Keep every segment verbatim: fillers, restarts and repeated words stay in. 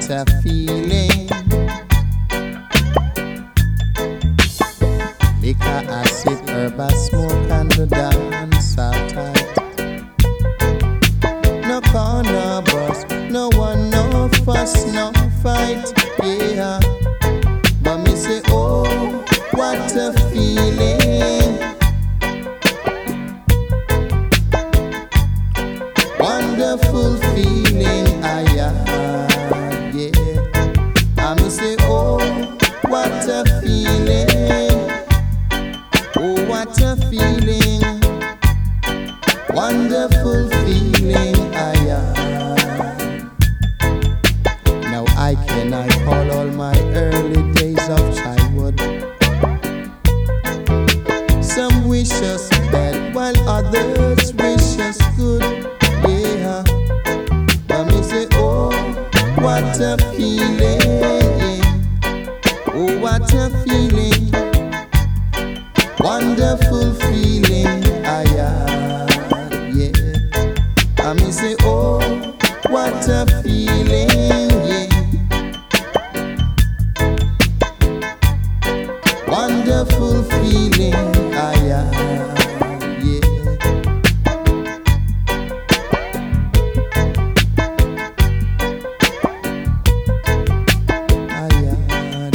a feeling. Liquor, I sip, herb, I smoke, and the dance all tight. No corner bus, no one, no fuss, no fight, yeah. But me say, oh, what a feeling. Wonderful feeling I had, yeah. I me say, oh, what a feeling. Oh, what a feeling. Wonderful feeling I had. Now I can I call all my early days of childhood. Some wish us bad while others wish us good, yeah. But me say, oh, what a feeling. Oh, what a feeling. Wonderful feeling I had, yeah. I me say, oh, what a feeling, yeah. Wonderful feeling I had, yeah. I had.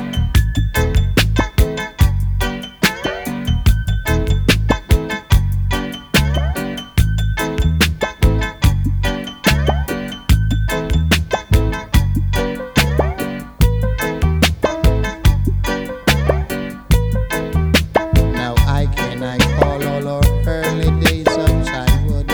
Now I can I call all our early days of childhood.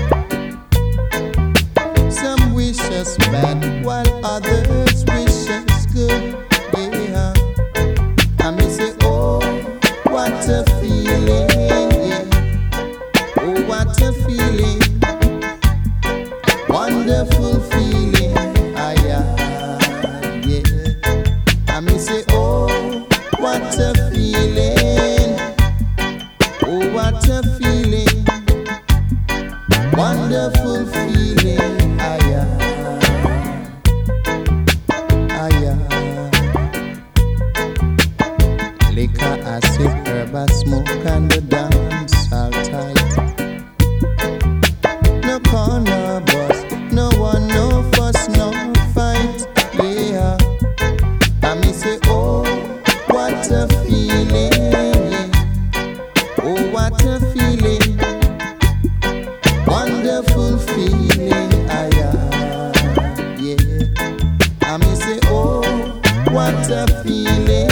Some wish us bad while others wish us good, yeah. I me say, oh, what a feeling, yeah. Oh, what a feeling. Wonderful feeling I had, yeah. I me say, oh, what a feeling. Oh, what a feeling. Wonderful feeling I had, I had. Liquor, I sip, herb, I smoke, and the dance all tight. No corner bus, no one, no fuss, no fight, yeah. I me say, oh, what a feeling, yeah. Oh, what a feeling. Wonderful feeling I had, yeah. I me say, oh, what a feeling.